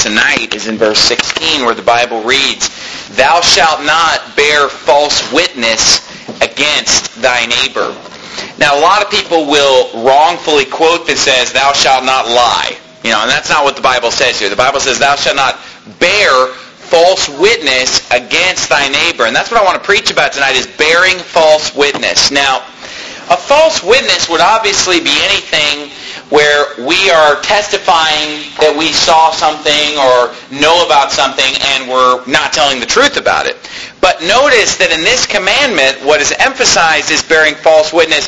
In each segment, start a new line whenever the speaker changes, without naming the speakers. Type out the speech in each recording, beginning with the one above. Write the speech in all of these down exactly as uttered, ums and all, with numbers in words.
tonight is in verse sixteen, where the Bible reads, "Thou shalt not bear false witness against thy neighbor." Now, a lot of people will wrongfully quote this as, "Thou shalt not lie." You know, and that's not what the Bible says here. The Bible says, "Thou shalt not bear false witness against thy neighbor." And that's what I want to preach about tonight, is bearing false witness. Now, a false witness would obviously be anything where we are testifying that we saw something or know about something and we're not telling the truth about it. But notice that in this commandment, what is emphasized is bearing false witness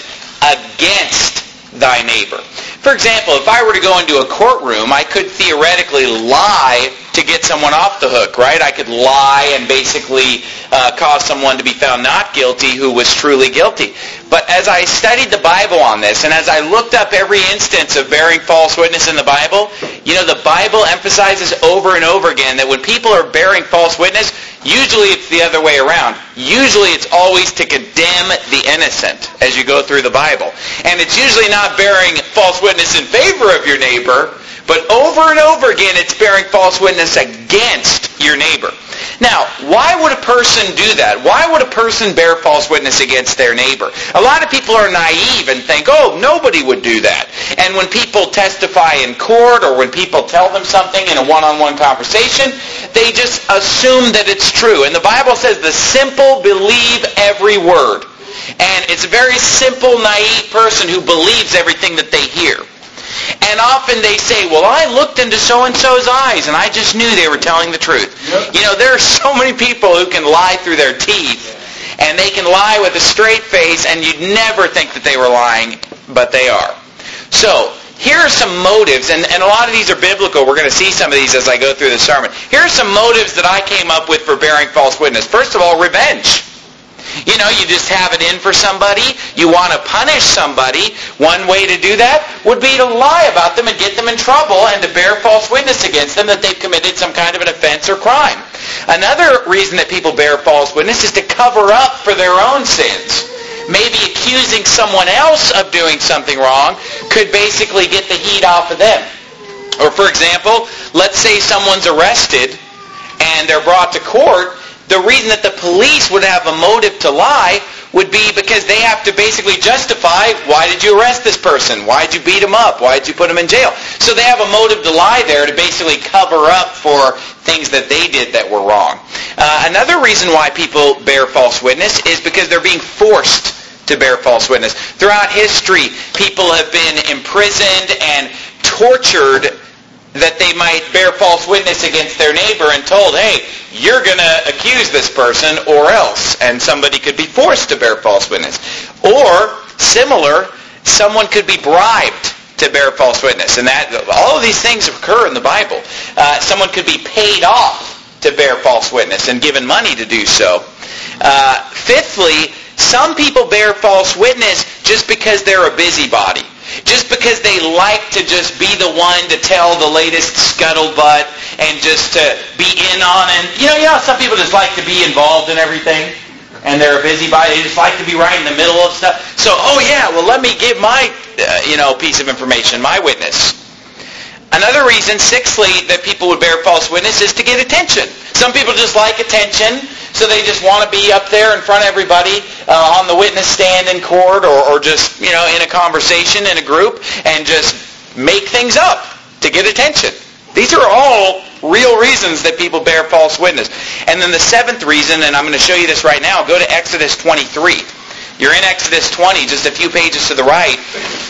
against thy neighbor. For example, if I were to go into a courtroom, I could theoretically lie to get someone off the hook, right? I could lie and basically uh, cause someone to be found not guilty who was truly guilty. But as I studied the Bible on this, and as I looked up every instance of bearing false witness in the Bible, you know, the Bible emphasizes over and over again that when people are bearing false witness, usually it's the other way around. Usually it's always to condemn the innocent as you go through the Bible. And it's usually not bearing false witness in favor of your neighbor, but over and over again it's bearing false witness against your neighbor. Now, why would a person do that? Why would a person bear false witness against their neighbor? A lot of people are naive and think, oh, nobody would do that. And when people testify in court or when people tell them something in a one-on-one conversation, they just assume that it's true. And the Bible says the simple believe every word. And it's a very simple, naive person who believes everything that they hear. And often they say, well, I looked into so-and-so's eyes and I just knew they were telling the truth. Yep. You know, there are so many people who can lie through their teeth, and they can lie with a straight face, and you'd never think that they were lying, but they are. So, here are some motives, and, and a lot of these are biblical. We're going to see some of these as I go through the sermon. Here are some motives that I came up with for bearing false witness. First of all, revenge. You know, you just have it in for somebody. You want to punish somebody. One way to do that would be to lie about them and get them in trouble and to bear false witness against them that they've committed some kind of an offense or crime. Another reason that people bear false witness is to cover up for their own sins. Maybe accusing someone else of doing something wrong could basically get the heat off of them. Or for example, let's say someone's arrested and they're brought to court. The reason that the police would have a motive to lie would be because they have to basically justify, why did you arrest this person? Why did you beat him up? Why did you put him in jail? So they have a motive to lie there to basically cover up for things that they did that were wrong. Uh, another reason why people bear false witness is because they're being forced to bear false witness. Throughout history, people have been imprisoned and tortured that they might bear false witness against their neighbor and told, hey, you're going to accuse this person or else. And somebody could be forced to bear false witness. Or, similar, someone could be bribed to bear false witness. And that all of these things occur in the Bible. Uh, someone could be paid off to bear false witness and given money to do so. Uh, fifthly, some people bear false witness just because they're a busybody. Just because they like to just be the one to tell the latest scuttlebutt and just to be in on and you know, you know, some people just like to be involved in everything and they're a busybody. They just like to be right in the middle of stuff. So, oh yeah, well let me give my, uh, you know, piece of information, my witness. Another reason, sixthly, that people would bear false witness is to get attention. Some people just like attention, so they just want to be up there in front of everybody uh, on the witness stand in court or, or just, you know, in a conversation in a group and just make things up to get attention. These are all real reasons that people bear false witness. And then the seventh reason, and I'm going to show you this right now, go to Exodus twenty-three. You're in Exodus twenty, just a few pages to the right.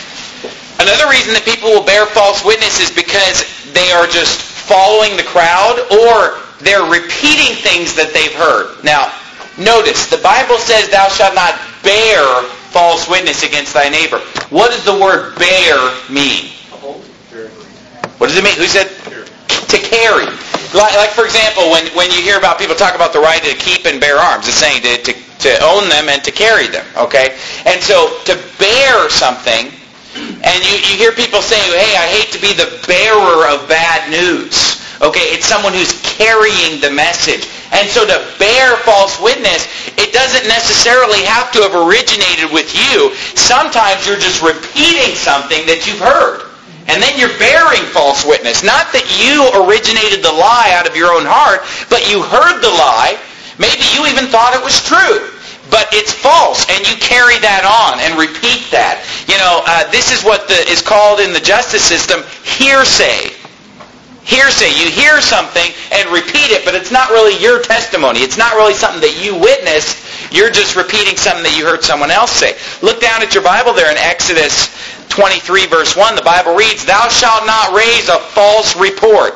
Another reason that people will bear false witness is because they are just following the crowd or they're repeating things that they've heard. Now, notice, the Bible says, thou shalt not bear false witness against thy neighbor. What does the word bear mean? What does it mean? Who said? To carry. Like, like for example, when, when you hear about people talk about the right to keep and bear arms, it's saying to, to, to own them and to carry them, okay? And so, to bear something, and you, you hear people say, hey, I hate to be the bearer of bad news. Okay, it's someone who's carrying the message. And so to bear false witness, it doesn't necessarily have to have originated with you. Sometimes you're just repeating something that you've heard. And then you're bearing false witness. Not that you originated the lie out of your own heart, but you heard the lie. Maybe you even thought it was true. But it's false, and you carry that on and repeat that. You know, uh, this is what the, is called in the justice system hearsay. Hearsay. You hear something and repeat it, but it's not really your testimony. It's not really something that you witnessed. You're just repeating something that you heard someone else say. Look down at your Bible there in Exodus twenty-three, verse one. The Bible reads, "Thou shalt not raise a false report.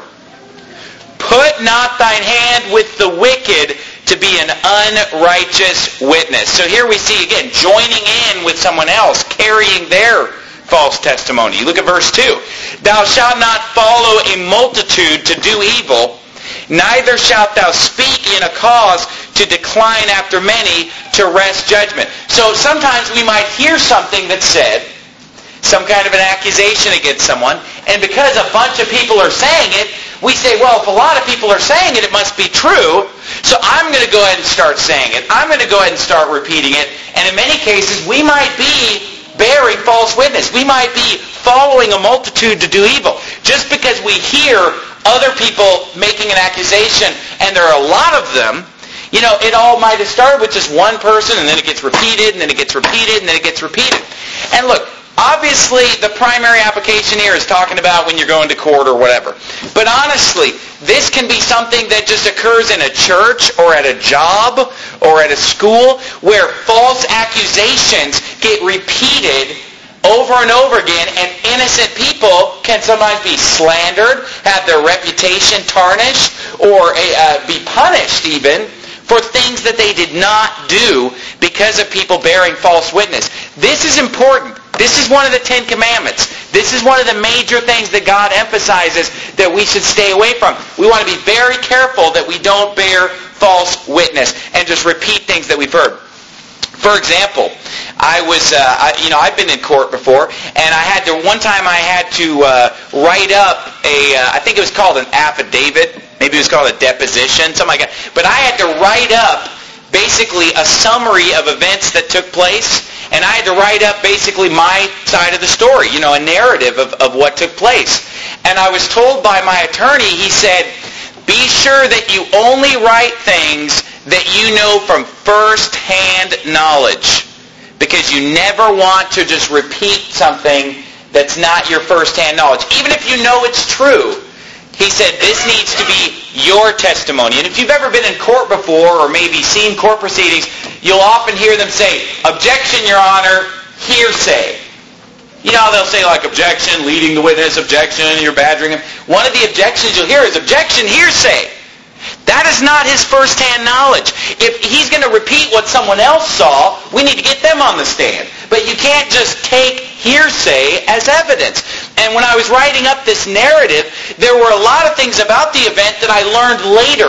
Put not thine hand with the wicked to be an unrighteous witness." So here we see, again, joining in with someone else, carrying their false testimony. You look at verse two. "Thou shalt not follow a multitude to do evil, neither shalt thou speak in a cause to decline after many to wrest judgment." So sometimes we might hear something that's said, some kind of an accusation against someone, and because a bunch of people are saying it, we say, well, if a lot of people are saying it, it must be true, so I'm going to go ahead and start saying it. I'm going to go ahead and start repeating it. And in many cases, we might be bearing false witness. We might be following a multitude to do evil. Just because we hear other people making an accusation, and there are a lot of them, you know, it all might have started with just one person, and then it gets repeated, and then it gets repeated, and then it gets repeated. And look, obviously, the primary application here is talking about when you're going to court or whatever. But honestly, this can be something that just occurs in a church or at a job or at a school where false accusations get repeated over and over again, and innocent people can sometimes be slandered, have their reputation tarnished, or uh, be punished even for things that they did not do because of people bearing false witness. This is important. This is one of the Ten Commandments. This is one of the major things that God emphasizes that we should stay away from. We want to be very careful that we don't bear false witness and just repeat things that we've heard. For example, I was, uh, I, you know, I've been in court before, and I had to, one time I had to uh, write up a, uh, I think it was called an affidavit. Maybe it was called a deposition, something like that. But I had to write up basically a summary of events that took place, and I had to write up basically my side of the story, you know, a narrative of, of what took place. And I was told by my attorney, he said, be sure that you only write things that you know from first-hand knowledge, because you never want to just repeat something that's not your first-hand knowledge. Even if you know it's true, he said this needs to be your testimony. And if you've ever been in court before or maybe seen court proceedings, you'll often hear them say, "Objection, Your Honor, hearsay." You know how they'll say, like, objection, leading the witness, objection, you're badgering him. One of the objections you'll hear is objection, hearsay. That is not his first-hand knowledge. If he's going to repeat what someone else saw, we need to get them on the stand. But you can't just take hearsay as evidence. And when I was writing up this narrative, there were a lot of things about the event that I learned later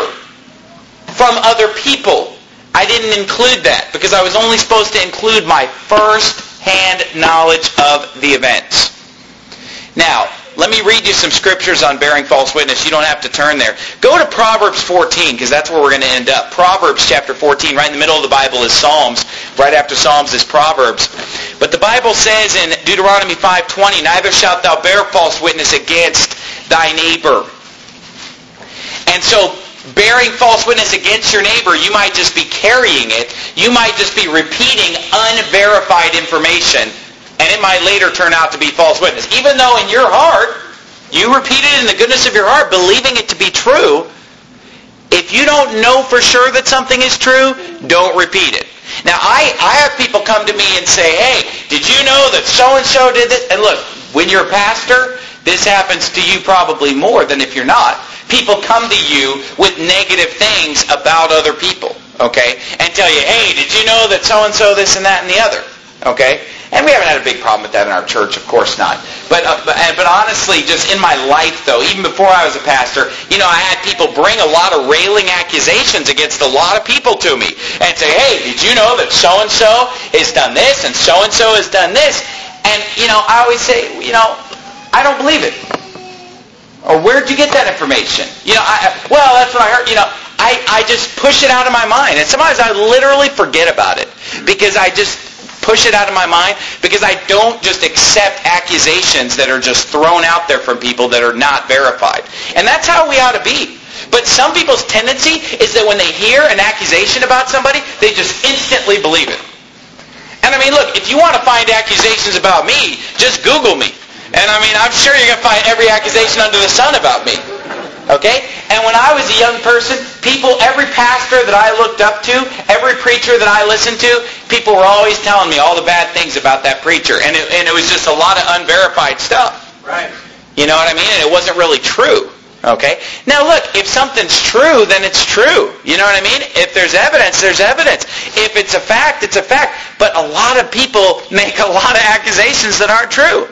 from other people. I didn't include that because I was only supposed to include my first-hand knowledge of the events. Now, let me read you some scriptures on bearing false witness. You don't have to turn there. Go to Proverbs fourteen, because that's where we're going to end up. Proverbs chapter fourteen. Right in the middle of the Bible is Psalms. Right after Psalms is Proverbs. But the Bible says in Deuteronomy five twenty, "Neither shalt thou bear false witness against thy neighbor." And so, bearing false witness against your neighbor, you might just be carrying it. You might just be repeating unverified information, and it might later turn out to be false witness. Even though in your heart, you repeated it in the goodness of your heart, believing it to be true, if you don't know for sure that something is true, don't repeat it. Now, I, I have people come to me and say, "Hey, did you know that so-and-so did this?" And look, when you're a pastor, this happens to you probably more than if you're not. People come to you with negative things about other people, okay, and tell you, "Hey, did you know that so-and-so this and that and the other?" Okay? And we haven't had a big problem with that in our church, of course not. But, uh, but but honestly, just in my life, though, even before I was a pastor, you know, I had people bring a lot of railing accusations against a lot of people to me and say, "Hey, did you know that so-and-so has done this and so-and-so has done this?" And, you know, I always say, you know, I don't believe it. Or where'd you get that information? You know, I, well, that's what I heard. You know, I, I just push it out of my mind. And sometimes I literally forget about it because I just push it out of my mind because I don't just accept accusations that are just thrown out there from people that are not verified. And that's how we ought to be. But some people's tendency is that when they hear an accusation about somebody, they just instantly believe it. And I mean, look, if you want to find accusations about me, just Google me. And I mean, I'm sure you're going to find every accusation under the sun about me. Okay? And when I was a young person, people, every pastor that I looked up to, every preacher that I listened to, people were always telling me all the bad things about that preacher. And it, and it was just a lot of unverified stuff. Right. You know what I mean? And it wasn't really true. Okay? Now look, if something's true, then it's true. You know what I mean? If there's evidence, there's evidence. If it's a fact, it's a fact. But a lot of people make a lot of accusations that aren't true.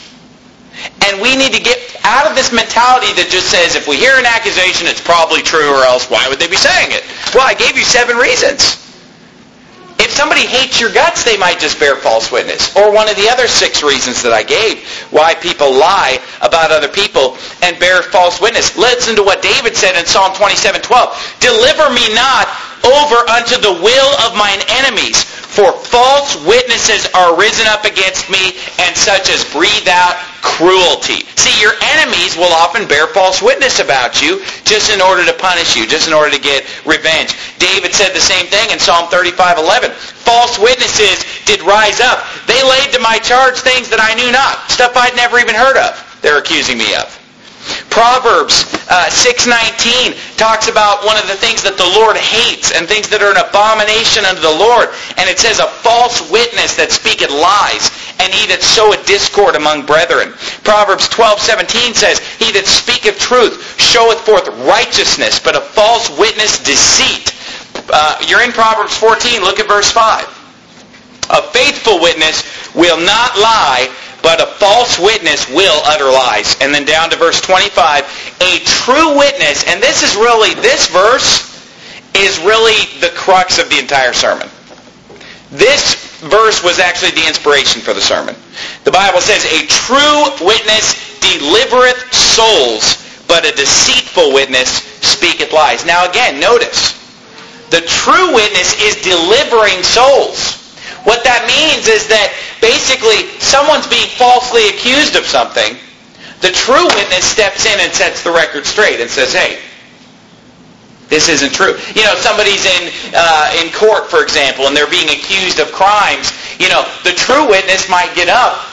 And we need to get out of this mentality that just says, if we hear an accusation, it's probably true, or else why would they be saying it? Well, I gave you seven reasons. If somebody hates your guts, they might just bear false witness. Or one of the other six reasons that I gave why people lie about other people and bear false witness. Listen to what David said in Psalm twenty-seven twelve. Deliver me not over unto the will of mine enemies, for false witnesses are risen up against me, and such as breathe out cruelty. See, your enemies will often bear false witness about you just in order to punish you, just in order to get revenge. David said the same thing in Psalm thirty-five eleven. False witnesses did rise up. They laid to my charge things that I knew not, stuff I'd never even heard of. They're accusing me of. Proverbs uh, six nineteen talks about one of the things that the Lord hates and things that are an abomination unto the Lord. And it says, a false witness that speaketh lies, and he that soweth discord among brethren. Proverbs twelve seventeen says, he that speaketh truth showeth forth righteousness, but a false witness deceit. Uh, you're in Proverbs fourteen, look at verse five. A faithful witness will not lie, but a false witness will utter lies. And then down to verse twenty-five, a true witness, and this is really, this verse is really the crux of the entire sermon. This verse was actually the inspiration for the sermon. The Bible says, a true witness delivereth souls, but a deceitful witness speaketh lies. Now again, notice, the true witness is delivering souls. What that means is that basically someone's being falsely accused of something. The true witness steps in and sets the record straight and says, hey, this isn't true. You know, somebody's in uh, in court, for example, and they're being accused of crimes. You know, the true witness might get up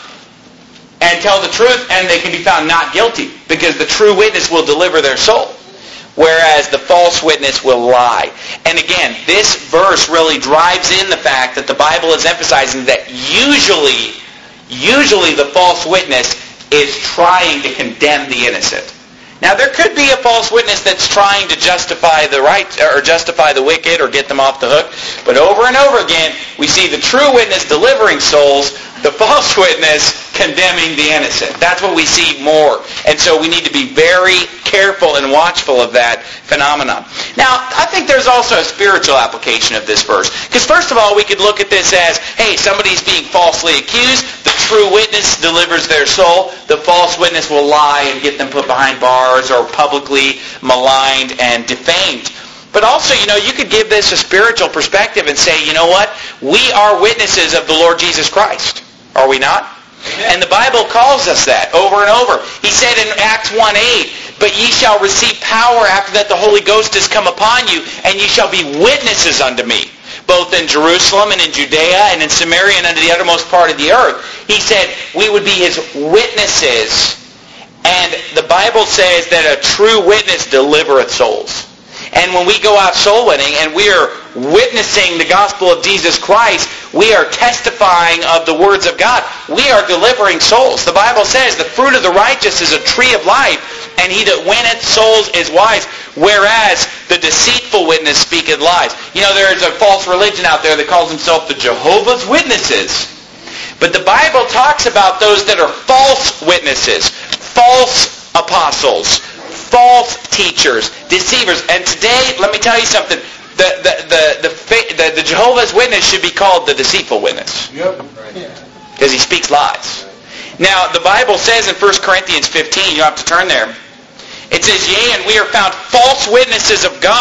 and tell the truth, and they can be found not guilty because the true witness will deliver their soul, whereas the false witness will lie. And again, this verse really drives in the fact that the Bible is emphasizing that usually, usually the false witness is trying to condemn the innocent. Now, there could be a false witness that's trying to justify the right or justify the wicked or get them off the hook. But over and over again, we see the true witness delivering souls, the false witness condemning the innocent. That's what we see more. And so we need to be very careful and watchful of that phenomenon. Now, I think there's also a spiritual application of this verse. Because first of all, we could look at this as, hey, somebody's being falsely accused. The true witness delivers their soul. The false witness will lie and get them put behind bars or publicly maligned and defamed. But also, you know, you could give this a spiritual perspective and say, you know what? We are witnesses of the Lord Jesus Christ. Are we not? Amen. And the Bible calls us that over and over. He said in Acts one eight, but ye shall receive power after that the Holy Ghost is come upon you, and ye shall be witnesses unto me, both in Jerusalem and in Judea and in Samaria and unto the uttermost part of the earth. He said we would be his witnesses. And the Bible says that a true witness delivereth souls. And when we go out soul winning and we are witnessing the gospel of Jesus Christ, we are testifying of the words of God. We are delivering souls. The Bible says the fruit of the righteous is a tree of life, and he that winneth souls is wise, whereas the deceitful witness speaketh lies. You know, there is a false religion out there that calls himself the Jehovah's Witnesses. But the Bible talks about those that are false witnesses, false apostles, false teachers, deceivers. And today, let me tell you something. The the the the, the, the Jehovah's Witness should be called the deceitful witness. Yep. Because he speaks lies. Now, the Bible says in First Corinthians fifteen, you have to turn there. It says, yea, and we are found false witnesses of God,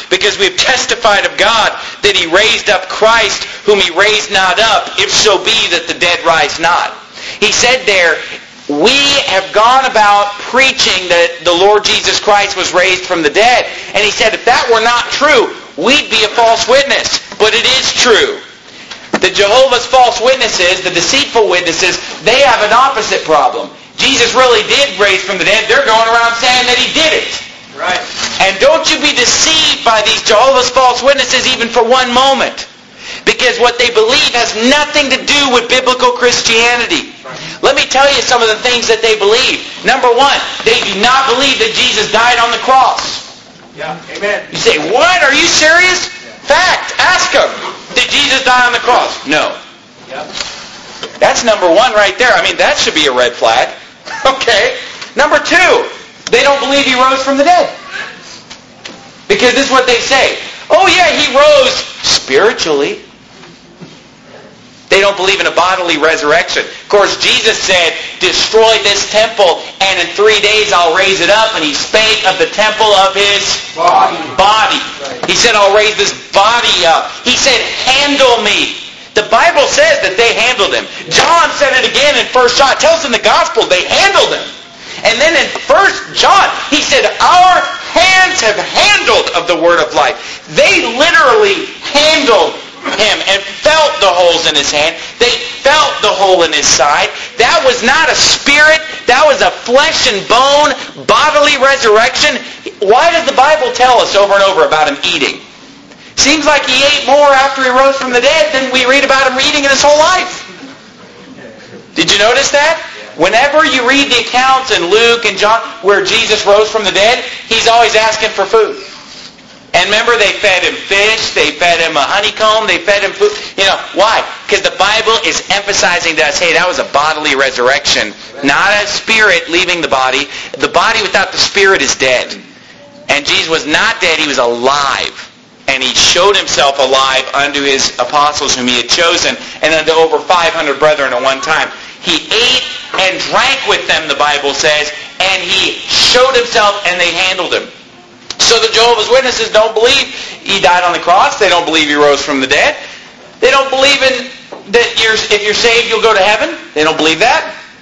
because we have testified of God that he raised up Christ, whom he raised not up, if so be that the dead rise not. He said there, we have gone about preaching that the Lord Jesus Christ was raised from the dead. And he said, if that were not true, we'd be a false witness. But it is true. The Jehovah's false witnesses, the deceitful witnesses, they have an opposite problem. Jesus really did raise from the dead. They're going around saying that he did it.
Right.
And don't you be deceived by these Jehovah's false witnesses even for one moment. Because what they believe has nothing to do with biblical Christianity. Let me tell you some of the things that they believe. Number one, they do not believe that Jesus died on the cross.
Yeah, amen.
You say, what? Are you serious? Fact. Ask them. Did Jesus die on the cross? No.
Yeah.
That's number one right there. I mean, that should be a red flag. Okay. Number two, they don't believe he rose from the dead. Because this is what they say. Oh yeah, he rose spiritually. They don't believe in a bodily resurrection. Of course, Jesus said, destroy this temple, and in three days I'll raise it up. And he spake of the temple of his
body.
body. He said, I'll raise this body up. He said, handle me. The Bible says that they handled him. John said it again in First John. It tells us in the Gospel they handled him. And then in First John, he said, our hands have handled of the word of life. They literally handled him and felt the holes in his hand. They felt the hole in his side. That was not a spirit. That was a flesh and bone bodily resurrection. Why does the Bible tell us over and over about him eating? Seems like he ate more after he rose from the dead than we read about him eating in his whole life. Did you notice that? Whenever you read the accounts in Luke and John where Jesus rose from the dead, he's always asking for food. And remember, they fed him fish, they fed him a honeycomb, they fed him food. You know, why? Because the Bible is emphasizing to us, hey, that was a bodily resurrection, not a spirit leaving the body. The body without the spirit is dead. And Jesus was not dead, he was alive. And he showed himself alive unto his apostles whom he had chosen, and unto over five hundred brethren at one time. He ate and drank with them, the Bible says, and he showed himself and they handled him. So the Jehovah's Witnesses don't believe he died on the cross. They don't believe he rose from the dead. They don't believe in that you're, if you're saved, you'll go to heaven. They don't believe that.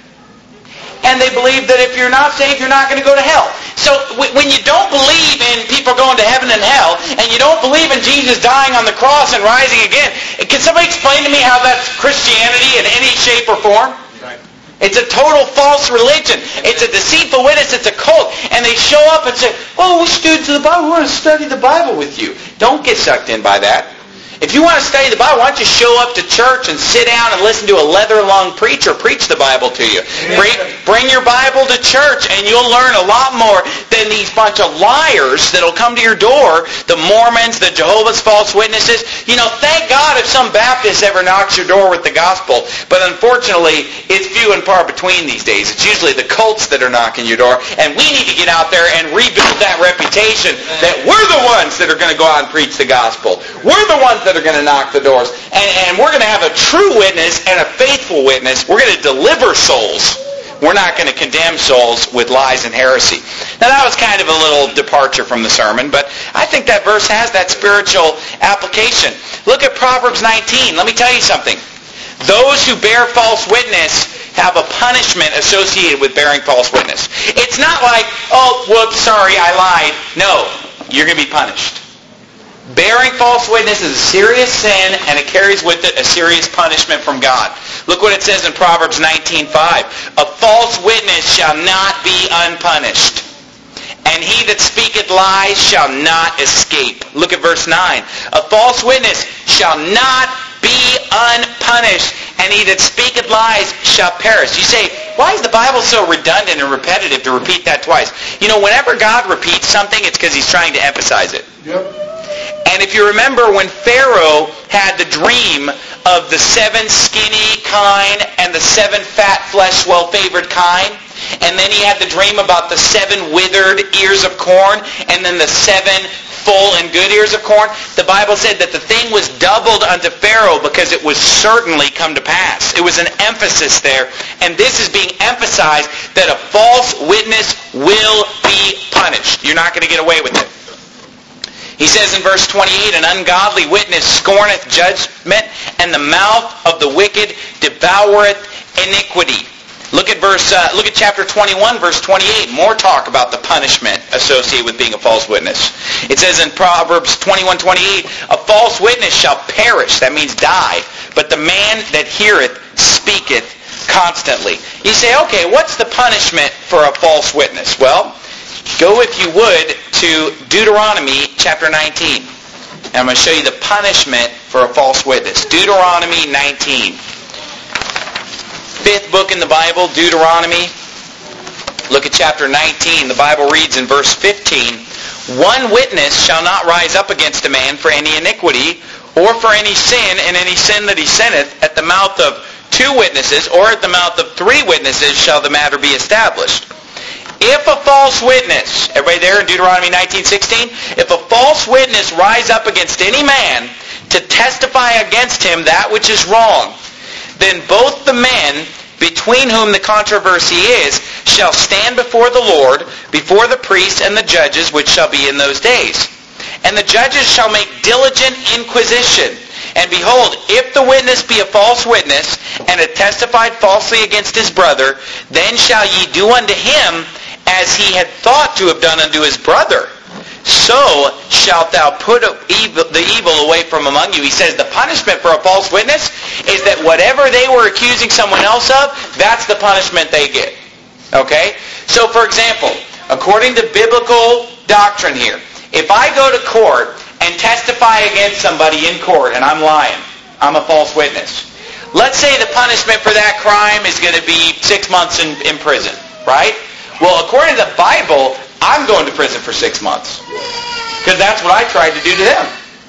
And they believe that if you're not saved, you're not going to go to hell. So when you don't believe in people going to heaven and hell, and you don't believe in Jesus dying on the cross and rising again, can somebody explain to me how that's Christianity in any shape or form? It's a total false religion. It's a deceitful witness. It's a cult. And they show up and say, oh, we're students of the Bible. We want to study the Bible with you. Don't get sucked in by that. If you want to study the Bible, why don't you show up to church and sit down and listen to a leather-lung preacher preach the Bible to you. Bring, bring your Bible to church and you'll learn a lot more than these bunch of liars that'll come to your door, the Mormons, the Jehovah's false witnesses. You know, thank God if some Baptist ever knocks your door with the gospel, but unfortunately, it's few and far between these days. It's usually the cults that are knocking your door, and we need to get out there and rebuild that reputation that we're the ones that are going to go out and preach the gospel. We're the ones that are going to knock the doors. And, and we're going to have a true witness and a faithful witness. We're going to deliver souls. We're not going to condemn souls with lies and heresy. Now that was kind of a little departure from the sermon, but I think that verse has that spiritual application. Look at Proverbs nineteen. Let me tell you something. Those who bear false witness have a punishment associated with bearing false witness. It's not like, oh, whoops, sorry, I lied. No, you're going to be punished. Bearing false witness is a serious sin, and it carries with it a serious punishment from God. Look what it says in Proverbs nineteen five. A false witness shall not be unpunished, and he that speaketh lies shall not escape. Look at verse nine. A false witness shall not be unpunished, and he that speaketh lies shall perish. You say, why is the Bible so redundant and repetitive to repeat that twice? You know, whenever God repeats something, it's because he's trying to emphasize it.
Yep.
And if you remember when Pharaoh had the dream of the seven skinny kine and the seven fat flesh well-favored kine, and then he had the dream about the seven withered ears of corn, and then the seven full and good ears of corn, the Bible said that the thing was doubled unto Pharaoh because it was certainly come to pass. It was an emphasis there. And this is being emphasized that a false witness will be punished. You're not going to get away with it. He says in verse twenty-eight, an ungodly witness scorneth judgment, and the mouth of the wicked devoureth iniquity. Look at verse. Uh, look at chapter twenty-one, verse twenty-eight. More talk about the punishment associated with being a false witness. It says in Proverbs twenty-one, twenty-eight, a false witness shall perish. That means die. But the man that heareth speaketh constantly. You say, okay, what's the punishment for a false witness? Well, go if you would to Deuteronomy chapter nineteen. And I'm going to show you the punishment for a false witness. Deuteronomy nineteen. Fifth book in the Bible, Deuteronomy. Look at chapter nineteen. The Bible reads in verse fifteen, one witness shall not rise up against a man for any iniquity or for any sin, and any sin that he sinneth. At the mouth of two witnesses or at the mouth of three witnesses shall the matter be established. If a false witness, everybody there in Deuteronomy nineteen sixteen, if a false witness rise up against any man to testify against him that which is wrong, then both the men between whom the controversy is shall stand before the Lord, before the priests and the judges which shall be in those days. And the judges shall make diligent inquisition. And behold, if the witness be a false witness, and hath testified falsely against his brother, then shall ye do unto him as he had thought to have done unto his brother. So shalt thou put evil, the evil away from among you. He says the punishment for a false witness is that whatever they were accusing someone else of, that's the punishment they get. Okay? So for example, according to biblical doctrine here, if I go to court and testify against somebody in court and I'm lying, I'm a false witness. Let's say the punishment for that crime is going to be six months in, in prison, right? Well, according to the Bible, I'm going to prison for six months. Because that's what I tried to do to them.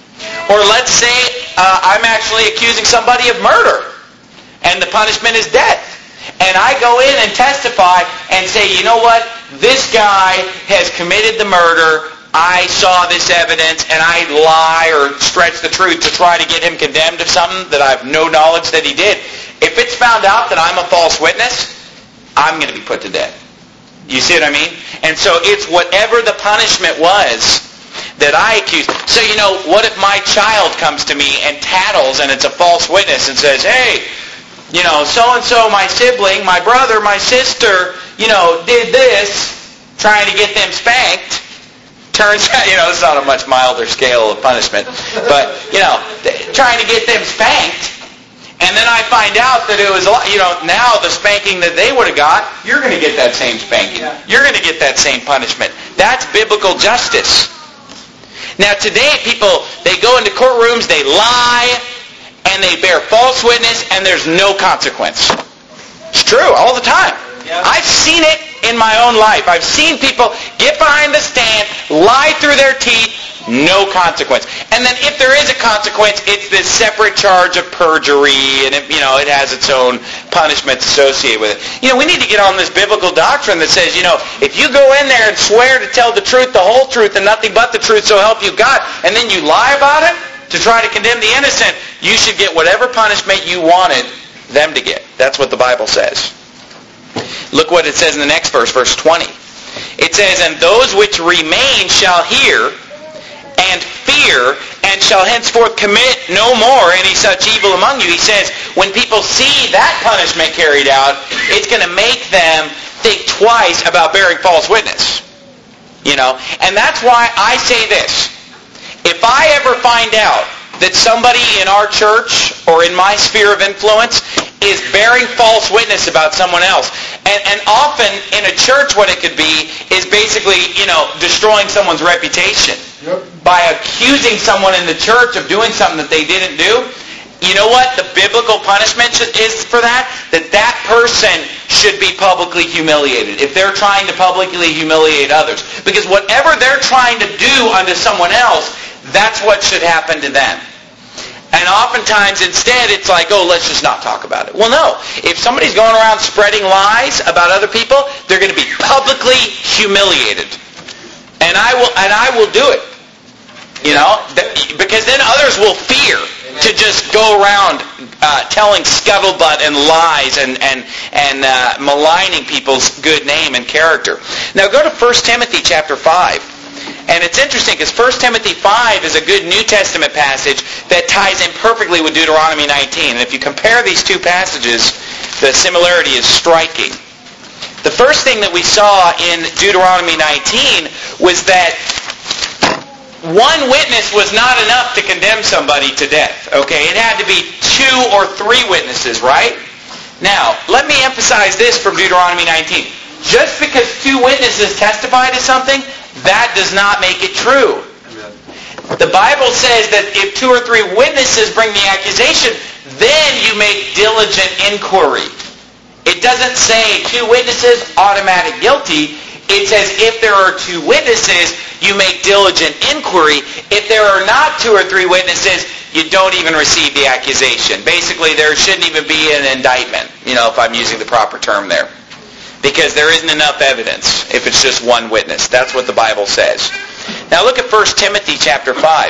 Or let's say uh, I'm actually accusing somebody of murder. And the punishment is death. And I go in and testify and say, you know what? This guy has committed the murder. I saw this evidence and I lie or stretch the truth to try to get him condemned of something that I have no knowledge that he did. If it's found out that I'm a false witness, I'm going to be put to death. You see what I mean? And so it's whatever the punishment was that I accused. So, you know, what if my child comes to me and tattles and it's a false witness and says, hey, you know, so-and-so, my sibling, my brother, my sister, you know, did this, trying to get them spanked. Turns out, you know, it's not a much milder scale of punishment, but, you know, trying to get them spanked. And then I find out that it was a lot, you know, now the spanking that they would have got, you're going to get that same spanking. Yeah. You're going to get that same punishment. That's biblical justice. Now today people, they go into courtrooms, they lie, and they bear false witness, and there's no consequence. It's true, all the time. Yeah. I've seen it in my own life. I've seen people get behind the stand, lie through their teeth, no consequence. And then if there is a consequence, it's this separate charge of perjury, and it, you know, it has its own punishments associated with it. You know, we need to get on this biblical doctrine that says, you know, if you go in there and swear to tell the truth, the whole truth, and nothing but the truth, so help you God, and then you lie about it to try to condemn the innocent, you should get whatever punishment you wanted them to get. That's what the Bible says. Look what it says in the next verse, verse twenty. It says, and those which remain shall hear and fear, and shall henceforth commit no more any such evil among you. He says, when people see that punishment carried out, it's going to make them think twice about bearing false witness. You know, and that's why I say this. If I ever find out that somebody in our church or in my sphere of influence is bearing false witness about someone else, and, and often in a church what it could be is basically, you know, destroying someone's reputation. Yep. By accusing someone in the church of doing something that they didn't do. You know what the biblical punishment is for that? That that person should be publicly humiliated if they're trying to publicly humiliate others. Because whatever they're trying to do unto someone else, that's what should happen to them. And oftentimes instead it's like, oh, let's just not talk about it. Well, no. If somebody's going around spreading lies about other people, they're going to be publicly humiliated. And I will, and I will do it. You know, because then others will fear to just go around uh, telling scuttlebutt and lies and and and uh, maligning people's good name and character. Now go to First Timothy chapter five, And it's interesting because First Timothy five is a good New Testament passage that ties in perfectly with Deuteronomy nineteen. And if you compare these two passages, the similarity is striking. The first thing that we saw in Deuteronomy nineteen was that one witness was not enough to condemn somebody to death. Okay, it had to be two or three witnesses, right? Now, let me emphasize this from Deuteronomy nineteen. Just because two witnesses testify to something, that does not make it true. Amen. The Bible says that if two or three witnesses bring the accusation, then you make diligent inquiry. It doesn't say two witnesses, automatic guilty. It says if there are two witnesses, you make diligent inquiry. If there are not two or three witnesses, you don't even receive the accusation. Basically, there shouldn't even be an indictment, you know, if I'm using the proper term there. Because there isn't enough evidence if it's just one witness. That's what the Bible says. Now look at First Timothy chapter five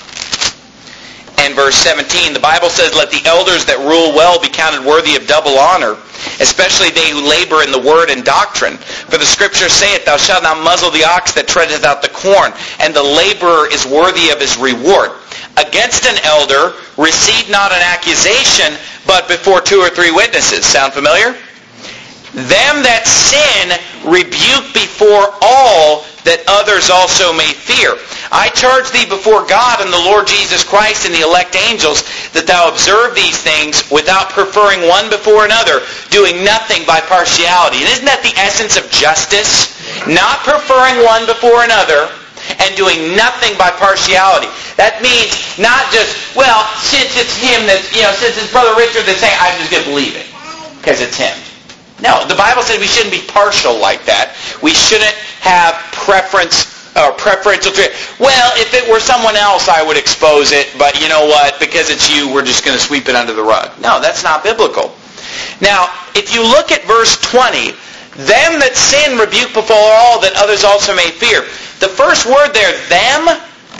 and verse seventeen. The Bible says, "Let the elders that rule well be counted worthy of double honor, especially they who labor in the word and doctrine. For the Scripture saith, Thou shalt not muzzle the ox that treadeth out the corn, and the laborer is worthy of his reward. Against an elder receive not an accusation, but before two or three witnesses." Sound familiar? "Them that sin rebuke before all, that others also may fear. I charge thee before God and the Lord Jesus Christ and the elect angels, that thou observe these things without preferring one before another, doing nothing by partiality." And isn't that the essence of justice? Not preferring one before another, and doing nothing by partiality. That means not just, well, since it's him that, you know, since it's Brother Richard that's saying, I'm just going to believe it, because it's him. No, the Bible says we shouldn't be partial like that. We shouldn't have preference or preferential treatment. Well, if it were someone else, I would expose it, but you know what? Because it's you, we're just going to sweep it under the rug. No, that's not biblical. Now, if you look at verse twenty, "Them that sin rebuke before all, that others also may fear." The first word there, "them,"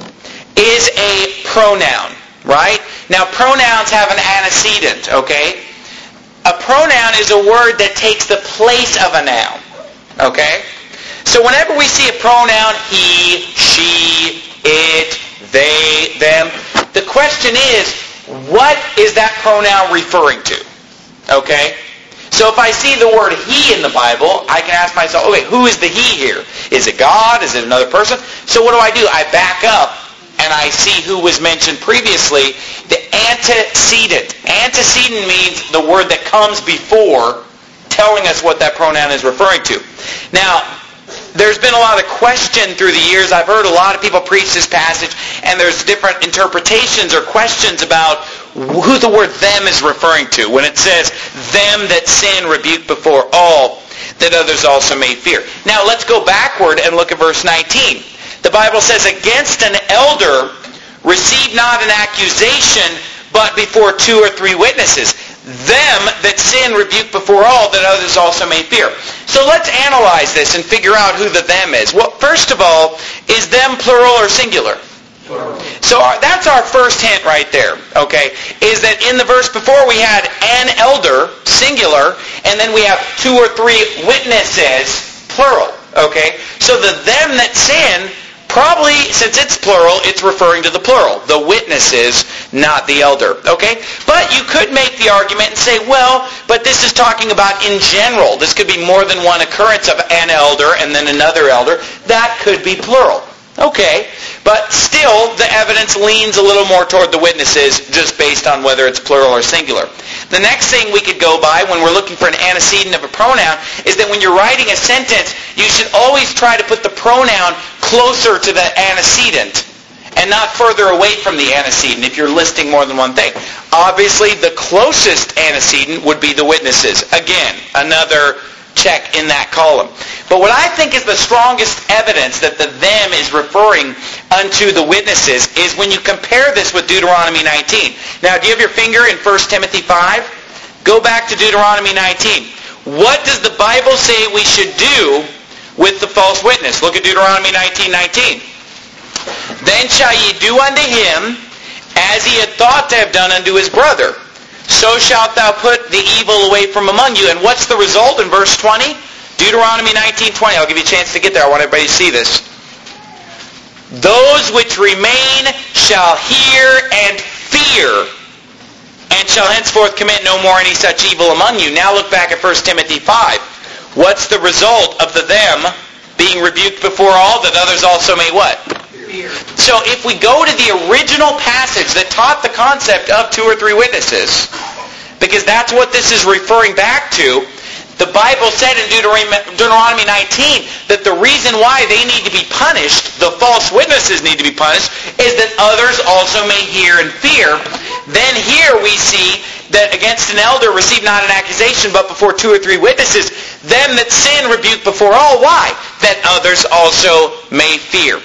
is a pronoun, right? Now, pronouns have an antecedent, okay? A pronoun is a word that takes the place of a noun. Okay? So whenever we see a pronoun, he, she, it, they, them, the question is, what is that pronoun referring to? Okay? So if I see the word he in the Bible, I can ask myself, okay, who is the he here? Is it God? Is it another person? So what do I do? I back up and I see who was mentioned previously, the antecedent. Antecedent means the word that comes before, telling us what that pronoun is referring to. Now, there's been a lot of question through the years. I've heard a lot of people preach this passage, and there's different interpretations or questions about who the word them is referring to. When it says, "Them that sin rebuke before all, that others also may fear." Now, let's go backward and look at verse nineteen. The Bible says, "Against an elder receive not an accusation, but before two or three witnesses. Them that sin rebuke before all, that others also may fear." So let's analyze this and figure out who the them is. Well, first of all, is them plural or singular? Plural. So our, that's our first hint right there, okay, is that in the verse before we had an elder, singular, and then we have two or three witnesses, plural, okay? So the them that sin, probably, since it's plural, it's referring to the plural, the witnesses, not the elder, okay? But you could make the argument and say, well, but this is talking about in general. This could be more than one occurrence of an elder and then another elder. That could be plural. Okay, but still the evidence leans a little more toward the witnesses just based on whether it's plural or singular. The next thing we could go by when we're looking for an antecedent of a pronoun is that when you're writing a sentence, you should always try to put the pronoun closer to the antecedent and not further away from the antecedent if you're listing more than one thing. Obviously, the closest antecedent would be the witnesses. Again, another check in that column. But what I think is the strongest evidence that the them is referring unto the witnesses is when you compare this with Deuteronomy nineteen. Now, do you have your finger in First Timothy five? Go back to Deuteronomy nineteen. What does the Bible say we should do with the false witness? Look at Deuteronomy nineteen nineteen. "Then shall ye do unto him as he had thought to have done unto his brother. So shalt thou put the evil away from among you." And what's the result in verse twenty? Deuteronomy nineteen twenty. I'll give you a chance to get there. I want everybody to see this. Those which remain shall hear and fear, and shall henceforth commit no more any such evil among you. Now look back at First Timothy five. What's the result of the them being rebuked before all, that others also may what? Fear. So if we go to the original passage that taught the concept of two or three witnesses, because that's what this is referring back to, the Bible said in Deuteronomy nineteen that the reason why they need to be punished, the false witnesses need to be punished, is that others also may hear and fear. Then here we see that against an elder receive not an accusation, but before two or three witnesses, them that sin rebuke before all. Why? That others also may fear.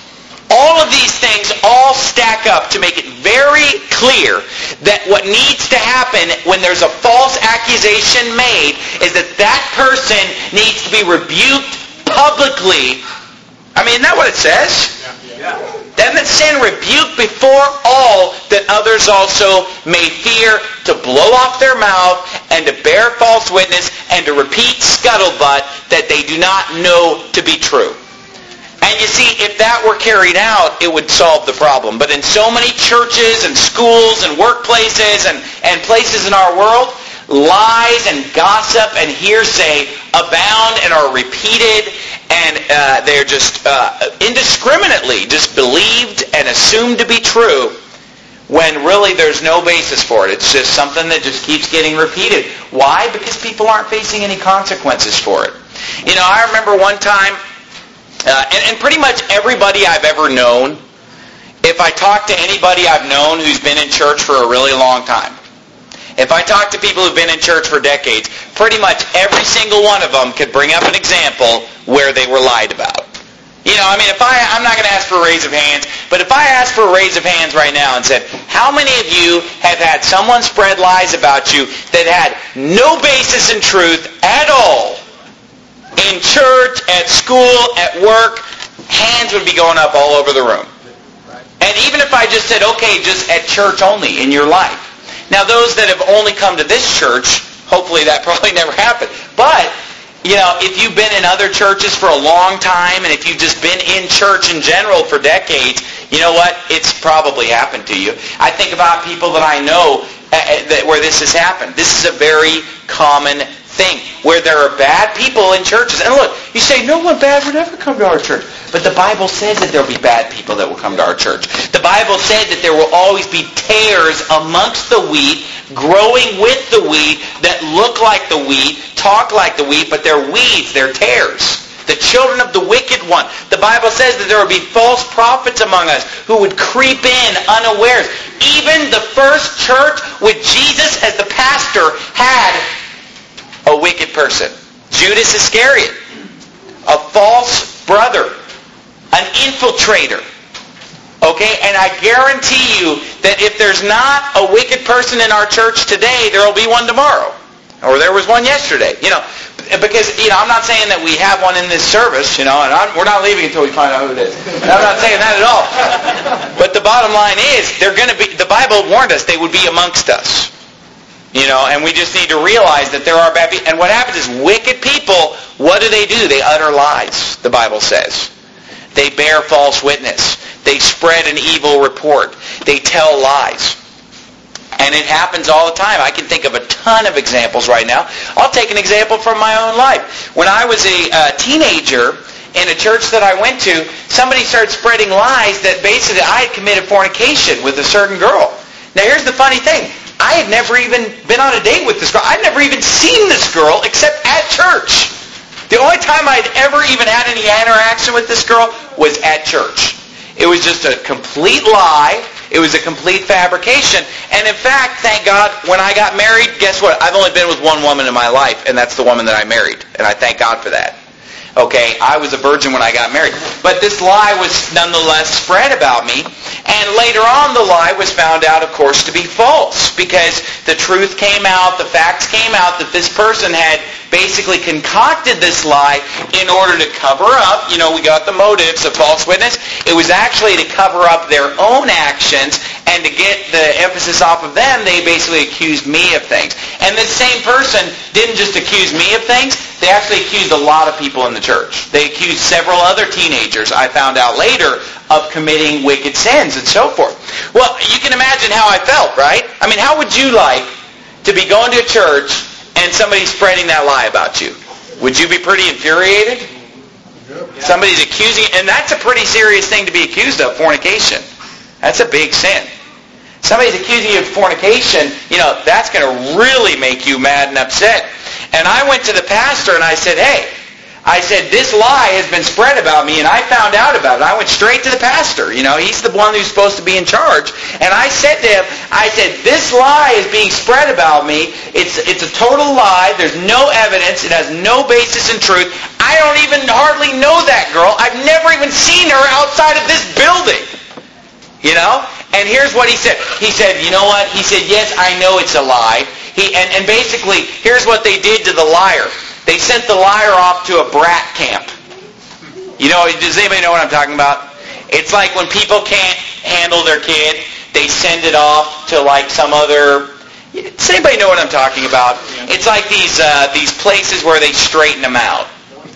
All of these things all stack up to make it very clear that what needs to happen when there's a false accusation made is that that person needs to be rebuked publicly. I mean, isn't that what it says? Yeah. Yeah. Then that sin rebuke before all, that others also may fear, to blow off their mouth and to bear false witness and to repeat scuttlebutt that they do not know to be true. And you see, if that were carried out, it would solve the problem. But in so many churches and schools and workplaces and, and places in our world, lies and gossip and hearsay abound and are repeated, and uh, they're just uh, indiscriminately just believed and assumed to be true, when really there's no basis for it. It's just something that just keeps getting repeated. Why? Because people aren't facing any consequences for it. You know, I remember one time, Uh, and, and pretty much everybody I've ever known, if I talk to anybody I've known who's been in church for a really long time, if I talk to people who've been in church for decades, pretty much every single one of them could bring up an example where they were lied about. You know, I mean, if I, I'm not going to ask for a raise of hands, but if I asked for a raise of hands right now and said, how many of you have had someone spread lies about you that had no basis in truth at all? In church, at school, at work, hands would be going up all over the room. And even if I just said, okay, just at church only in your life. Now those that have only come to this church, hopefully that probably never happened. But, you know, if you've been in other churches for a long time, and if you've just been in church in general for decades, you know what? It's probably happened to you. I think about people that I know uh, that where this has happened. This is a very common thing, where there are bad people in churches. And look, you say, no one bad would ever come to our church. But the Bible says that there will be bad people that will come to our church. The Bible said that there will always be tares amongst the wheat, growing with the wheat, that look like the wheat, talk like the wheat, but they're weeds, they're tares. The children of the wicked one. The Bible says that there will be false prophets among us who would creep in unawares. Even the first church with Jesus as the pastor had a wicked person. Judas Iscariot, a false brother, an infiltrator. Okay, and I guarantee you that if there's not a wicked person in our church today, there will be one tomorrow. Or there was one yesterday. You know, because, you know, I'm not saying that we have one in this service, you know, and I'm, we're not leaving until we find out who it is. And I'm not saying that at all. But the bottom line is, they're going to be, the Bible warned us they would be amongst us. You know, and we just need to realize that there are bad people. And what happens is wicked people, what do they do? They utter lies, the Bible says. They bear false witness. They spread an evil report. They tell lies. And it happens all the time. I can think of a ton of examples right now. I'll take an example from my own life. When I was a uh, teenager in a church that I went to, somebody started spreading lies that basically I had committed fornication with a certain girl. Now here's the funny thing. I had never even been on a date with this girl. I'd never even seen this girl except at church. The only time I'd ever even had any interaction with this girl was at church. It was just a complete lie. It was a complete fabrication. And in fact, thank God, when I got married, guess what? I've only been with one woman in my life, and that's the woman that I married. And I thank God for that. Okay, I was a virgin when I got married. But this lie was nonetheless spread about me. And later on, the lie was found out, of course, to be false. Because the truth came out, the facts came out that this person had basically concocted this lie in order to cover up. You know, we got the motives of false witness. It was actually to cover up their own actions. And to get the emphasis off of them, they basically accused me of things. And this same person didn't just accuse me of things. They actually accused a lot of people in the church. They accused several other teenagers, I found out later, of committing wicked sins and so forth. Well, you can imagine how I felt, right? I mean, how would you like to be going to a church and somebody's spreading that lie about you? Would you be pretty infuriated? Yep. Somebody's accusing you, and that's a pretty serious thing to be accused of, fornication. That's a big sin. Somebody's accusing you of fornication, you know, that's going to really make you mad and upset. And I went to the pastor and I said, hey, I said, this lie has been spread about me, and I found out about it. I went straight to the pastor. You know, he's the one who's supposed to be in charge. And I said to him, I said, this lie is being spread about me. It's it's a total lie. There's no evidence. It has no basis in truth. I don't even hardly know that girl. I've never even seen her outside of this building. You know? And here's what he said. He said, you know what? He said, yes, I know it's a lie. He and, and basically, here's what they did to the liar. They sent the liar off to a brat camp. You know, does anybody know what I'm talking about? It's like when people can't handle their kid, they send it off to like some other... Does anybody know what I'm talking about? It's like these uh, these places where they straighten them out.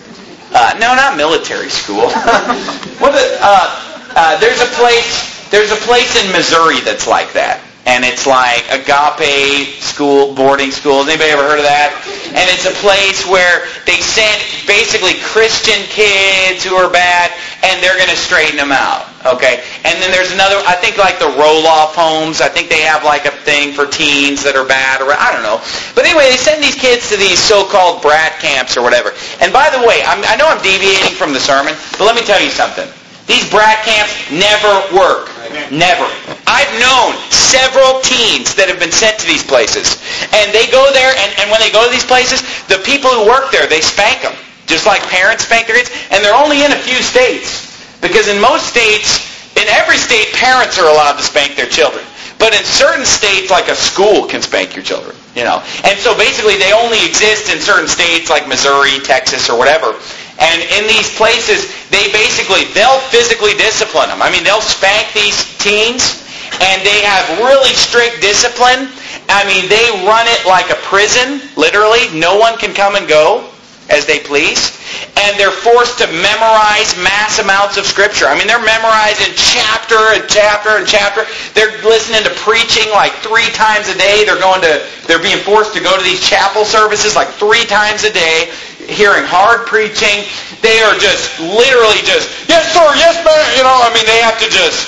Uh, no, not military school. what? A, uh, uh, there's a place. There's a place in Missouri that's like that. And it's like Agape school, boarding schools. Anybody ever heard of that? And it's a place where they send basically Christian kids who are bad, and they're going to straighten them out. Okay? And then there's another, I think like the roll-off homes. I think they have like a thing for teens that are bad, or I don't know. But anyway, they send these kids to these so-called brat camps or whatever. And by the way, I'm, I know I'm deviating from the sermon, but let me tell you something. These brat camps never work. Never. I've known several teens that have been sent to these places. And they go there, and, and when they go to these places, the people who work there, they spank them. Just like parents spank their kids. And they're only in a few states. Because in most states, in every state, parents are allowed to spank their children. But in certain states, like a school can spank your children. You know. And so basically, they only exist in certain states like Missouri, Texas, or whatever. And in these places, they basically, they'll physically discipline them. I mean, they'll spank these teens, and they have really strict discipline. I mean, they run it like a prison, literally. No one can come and go as they please. And they're forced to memorize mass amounts of Scripture. I mean, they're memorizing chapter and chapter and chapter. They're listening to preaching like three times a day. They're going to, they're being forced to go to these chapel services like three times a day, hearing hard preaching. They are just literally just, yes sir, yes ma'am. You know, I mean, they have to just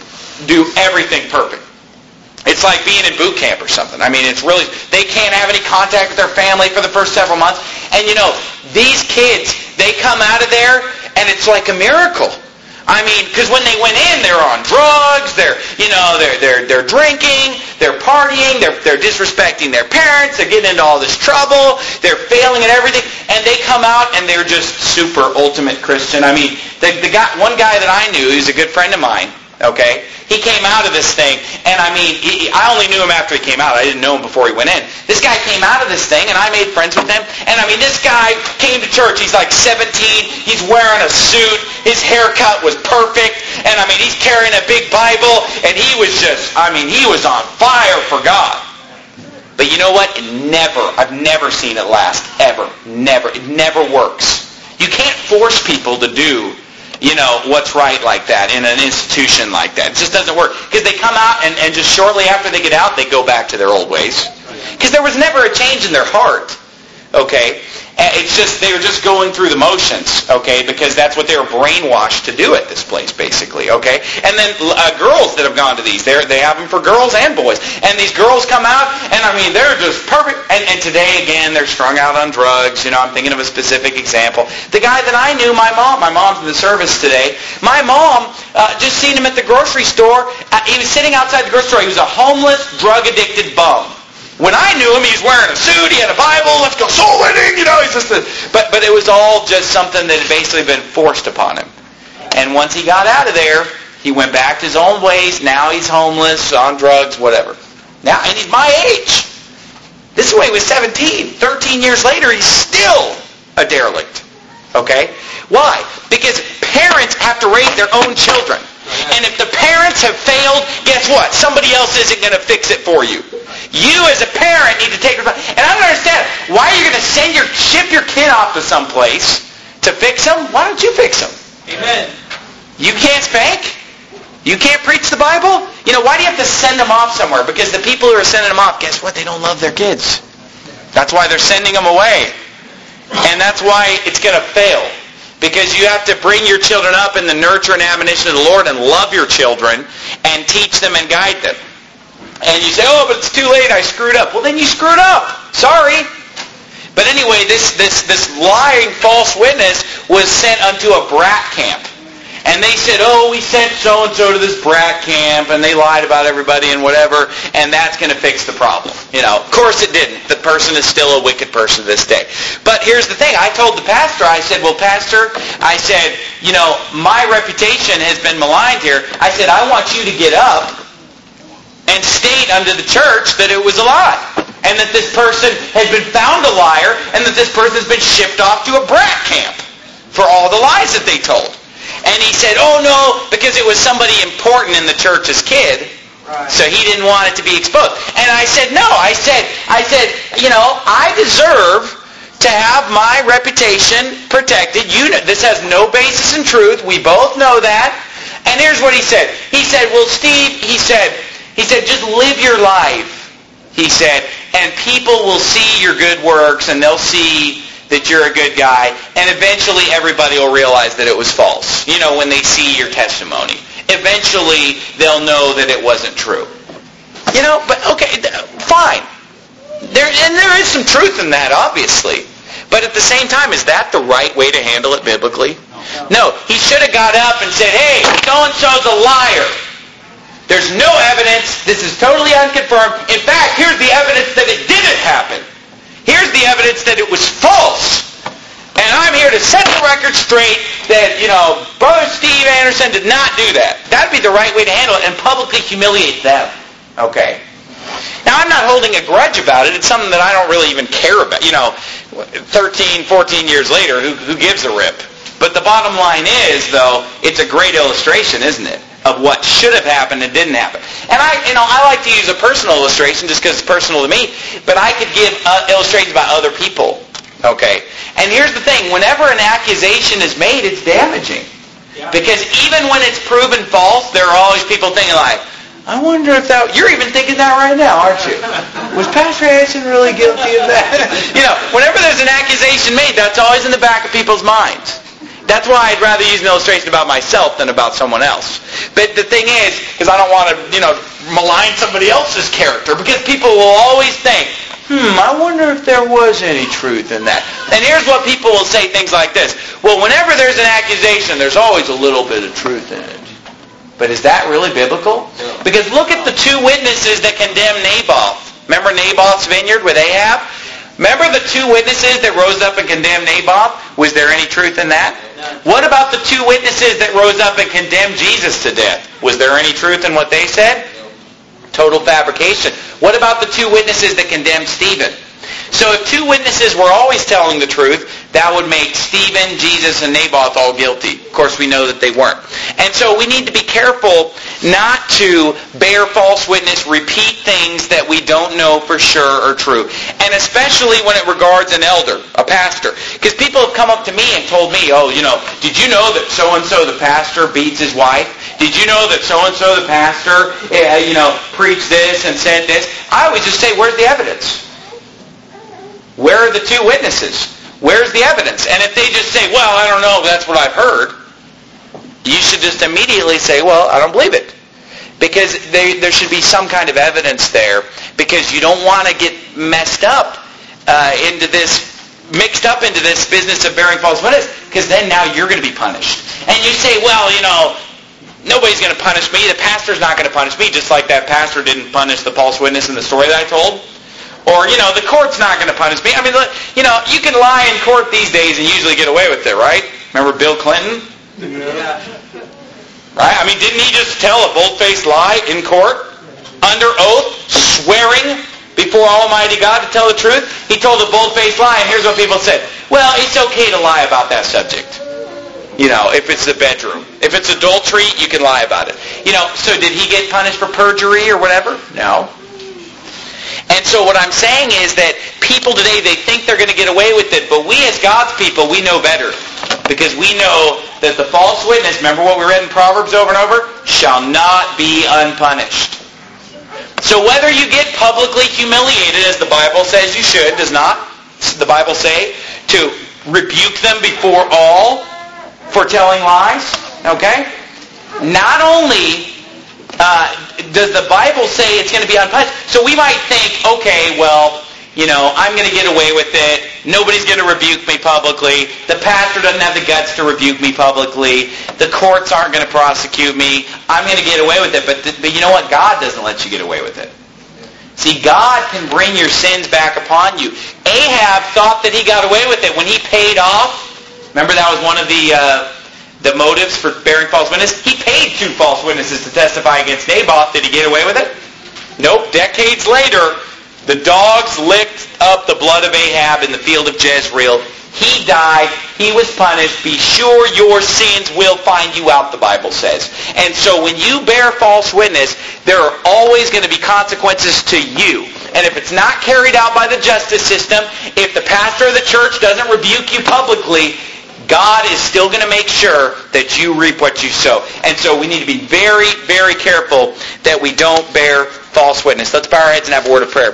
do everything perfect. It's like being in boot camp or something. I mean, it's really, they can't have any contact with their family for the first several months. And you know, these kids, they come out of there and it's like a miracle. I mean, because when they went in, they're on drugs, they're, you know, they're they're they're drinking, they're partying, they're they're disrespecting their parents, they're getting into all this trouble, they're failing at everything, and they come out and they're just super ultimate Christian. I mean, the the guy, one guy that I knew, he's a good friend of mine. Okay, he came out of this thing, and I mean, he, I only knew him after he came out. I didn't know him before he went in. This guy came out of this thing, and I made friends with him. And I mean, this guy came to church. He's like seventeen. He's wearing a suit. His haircut was perfect. And I mean, he's carrying a big Bible, and he was just, I mean, he was on fire for God. But you know what? It never, I've never seen it last, ever. Never. It never works. You can't force people to do you know, what's right like that in an institution like that. It just doesn't work. Because they come out and, and just shortly after they get out, they go back to their old ways. Because there was never a change in their heart. Okay? It's just, they were just going through the motions, okay, because that's what they were brainwashed to do at this place, basically, okay? And then uh, girls that have gone to these, they they have them for girls and boys. And these girls come out, and I mean, they're just perfect. And, and today, again, they're strung out on drugs. You know, I'm thinking of a specific example. The guy that I knew, my mom, my mom's in the service today, my mom uh, just seen him at the grocery store. Uh, he was sitting outside the grocery store. He was a homeless, drug-addicted bum. When I knew him, he was wearing a suit, he had a Bible, let's go soul winning, you know, he's just a, but, but it was all just something that had basically been forced upon him. And once he got out of there, he went back to his own ways. Now he's homeless, on drugs, whatever. Now, and he's my age. This is when he was seventeen. thirteen years later, he's still a derelict. Okay? Why? Because parents have to raise their own children. And if the parents have failed, guess what? Somebody else isn't going to fix it for you. You as a parent need to take responsibility. And I don't understand why you're going to send your ship your kid off to some place to fix them. Why don't you fix them?
Amen.
You can't spank? You can't preach the Bible? You know, why do you have to send them off somewhere? Because the people who are sending them off, guess what? They don't love their kids. That's why they're sending them away. And that's why it's going to fail. Because you have to bring your children up in the nurture and admonition of the Lord and love your children and teach them and guide them. And you say, oh, but it's too late, I screwed up. Well, then you screwed up. Sorry. But anyway, this, this, this lying false witness was sent unto a brat camp. And they said, oh, we sent so-and-so to this brat camp, and they lied about everybody and whatever, and that's going to fix the problem. You know, of course it didn't. The person is still a wicked person to this day. But here's the thing. I told the pastor, I said, well, pastor, I said, you know, my reputation has been maligned here. I said, I want you to get up and state unto the church that it was a lie, and that this person has been found a liar, and that this person has been shipped off to a brat camp for all the lies that they told. And he said, oh no, because it was somebody important in the church's kid, right. So he didn't want it to be exposed. And I said, no, I said, I said, you know, I deserve to have my reputation protected. You know, this has no basis in truth. We both know that. And here's what he said. He said, well, Steve, he said, he said, just live your life, he said, and people will see your good works, and they'll see that you're a good guy, and eventually everybody will realize that it was false. You know, when they see your testimony. Eventually they'll know that it wasn't true. You know, but okay, fine. There, and there is some truth in that, obviously. But at the same time, is that the right way to handle it biblically? No. He should have got up and said, hey, so-and-so's a liar. There's no evidence. This is totally unconfirmed. In fact, here's the evidence that it didn't happen. Here's the evidence that it was false. And I'm here to set the record straight that, you know, Brother Steve Anderson did not do that. That'd be the right way to handle it, and publicly humiliate them. Okay. Now, I'm not holding a grudge about it. It's something that I don't really even care about. You know, thirteen, fourteen years later, who, who gives a rip? But the bottom line is, though, it's a great illustration, isn't it, of what should have happened and didn't happen. And I, you know, I like to use a personal illustration just because it's personal to me, but I could give uh, illustrations about other people. Okay? And here's the thing. Whenever an accusation is made, it's damaging. Yeah. Because even when it's proven false, there are always people thinking like, I wonder if that... You're even thinking that right now, aren't you? Was Pastor Anderson really guilty of that? You know, whenever there's an accusation made, that's always in the back of people's minds. That's why I'd rather use an illustration about myself than about someone else. But the thing is, because I don't want to, you know, malign somebody else's character, because people will always think, hmm, I wonder if there was any truth in that. And here's what people will say, things like this. Well, whenever there's an accusation, there's always a little bit of truth in it. But is that really biblical? Because look at the two witnesses that condemned Naboth. Remember Naboth's vineyard with Ahab? Remember the two witnesses that rose up and condemned Naboth? Was there any truth in that? What about the two witnesses that rose up and condemned Jesus to death? Was there any truth in what they said? Total fabrication. What about the two witnesses that condemned Stephen? So if two witnesses were always telling the truth, that would make Stephen, Jesus, and Naboth all guilty. Of course, we know that they weren't. And so we need to be careful not to bear false witness, repeat things that we don't know for sure are true. And especially when it regards an elder, a pastor. Because people have come up to me and told me, oh, you know, did you know that so-and-so the pastor beats his wife? Did you know that so-and-so the pastor, uh, you know, preached this and said this? I always just say, where's the evidence? Where are the two witnesses? Where's the evidence? And if they just say, well, I don't know, that's what I've heard, you should just immediately say, well, I don't believe it. Because they, there should be some kind of evidence there, because you don't want to get messed up uh, into this, mixed up into this business of bearing false witness, because then now you're going to be punished. And you say, well, you know, nobody's going to punish me. The pastor's not going to punish me, just like that pastor didn't punish the false witness in the story that I told. Or, you know, the court's not going to punish me. I mean, you know, you can lie in court these days and usually get away with it, right? Remember Bill Clinton? Yeah. Right? I mean, didn't he just tell a bold-faced lie in court? Under oath, swearing before Almighty God to tell the truth? He told a bold-faced lie, and here's what people said. Well, it's okay to lie about that subject. You know, if it's the bedroom. If it's adultery, you can lie about it. You know, so did he get punished for perjury or whatever? No. And so what I'm saying is that people today, they think they're going to get away with it, but we as God's people, we know better. Because we know that the false witness, remember what we read in Proverbs over and over, shall not be unpunished. So whether you get publicly humiliated, as the Bible says you should, does not the Bible say to rebuke them before all for telling lies? Okay? Not only uh, does the Bible say it's going to be unpunished, so we might think, okay, well, you know, I'm going to get away with it. Nobody's going to rebuke me publicly. The pastor doesn't have the guts to rebuke me publicly. The courts aren't going to prosecute me. I'm going to get away with it. But, th- but you know what? God doesn't let you get away with it. See, God can bring your sins back upon you. Ahab thought that he got away with it when he paid off. Remember that was one of the uh, the motives for bearing false witness? He paid two false witnesses to testify against Naboth. Did he get away with it? Nope. Decades later, the dogs licked up the blood of Ahab in the field of Jezreel. He died. He was punished. Be sure your sins will find you out, the Bible says. And so when you bear false witness, there are always going to be consequences to you. And if it's not carried out by the justice system, if the pastor of the church doesn't rebuke you publicly, God is still going to make sure that you reap what you sow. And so we need to be very, very careful that we don't bear false witness. Let's bow our heads and have a word of prayer.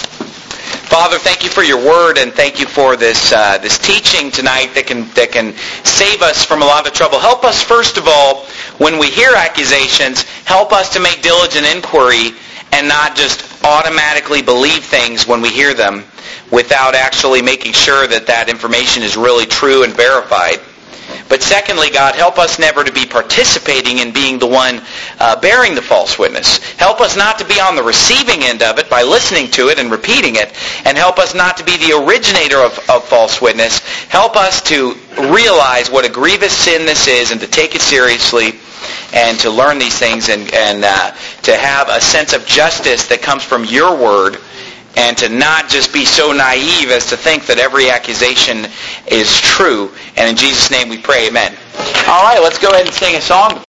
Father, thank you for your word, and thank you for this uh, this teaching tonight that can that can save us from a lot of trouble. Help us, first of all, when we hear accusations, help us to make diligent inquiry and not just automatically believe things when we hear them without actually making sure that that information is really true and verified. But secondly, God, help us never to be participating in being the one uh, bearing the false witness. Help us not to be on the receiving end of it by listening to it and repeating it. And help us not to be the originator of, of false witness. Help us to realize what a grievous sin this is and to take it seriously and to learn these things and, and uh, to have a sense of justice that comes from your word, and to not just be so naive as to think that every accusation is true. And in Jesus' name we pray, amen. All right, let's go ahead and sing a song.